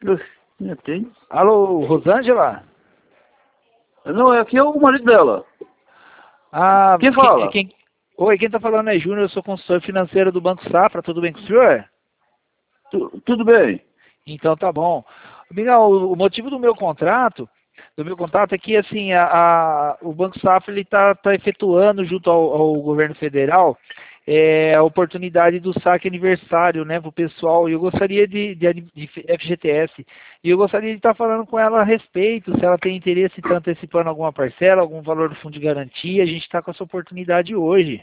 Minha tem. Alô, Rosângela? Não, aqui é o marido dela. Ah, Quem fala? Oi, quem tá falando é Júnior, eu sou consultor financeiro do Banco Safra, tudo bem com o senhor? Tudo bem. Então tá bom. Miguel, o motivo do meu contato é que assim, o Banco Safra ele tá efetuando junto ao governo federal a oportunidade do saque aniversário, né, para o pessoal. E eu gostaria de FGTS. E eu gostaria de estar falando com ela a respeito, se ela tem interesse em estar antecipando alguma parcela, algum valor do fundo de garantia. A gente está com essa oportunidade hoje.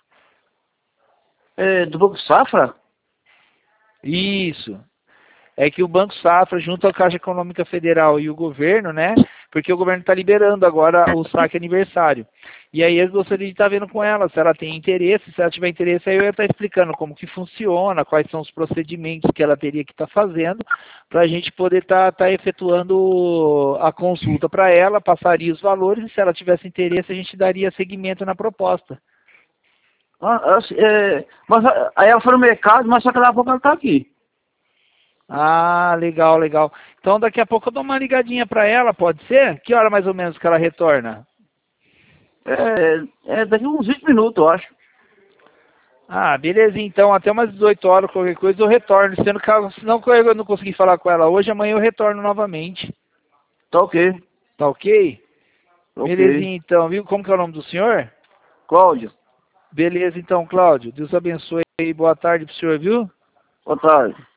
É do Banco Safra? Isso. É que o Banco Safra, junto à Caixa Econômica Federal e o governo, né? Porque o governo está liberando agora o saque aniversário. E aí eu gostaria de estar vendo com ela, se ela tem interesse, se ela tiver interesse, aí eu ia estar explicando como que funciona, quais são os procedimentos que ela teria que estar fazendo, para a gente poder estar efetuando a consulta para ela, passaria os valores, e se ela tivesse interesse, a gente daria seguimento na proposta. Mas aí ela foi no mercado, mas só que daqui a pouco ela tá aqui. Ah, legal, legal. Então daqui a pouco eu dou uma ligadinha para ela, pode ser? Que hora mais ou menos que ela retorna? Daqui uns 20 minutos, eu acho. Ah, beleza, então até umas 18 horas, qualquer coisa eu retorno. Sendo que se não eu não conseguir falar com ela hoje, amanhã eu retorno novamente. Tá ok. Tá ok? Ok. Belezinha então, viu? Como que é o nome do senhor? Cláudio, Beleza então, Cláudio. Deus abençoe e boa tarde pro senhor, viu? boa tarde.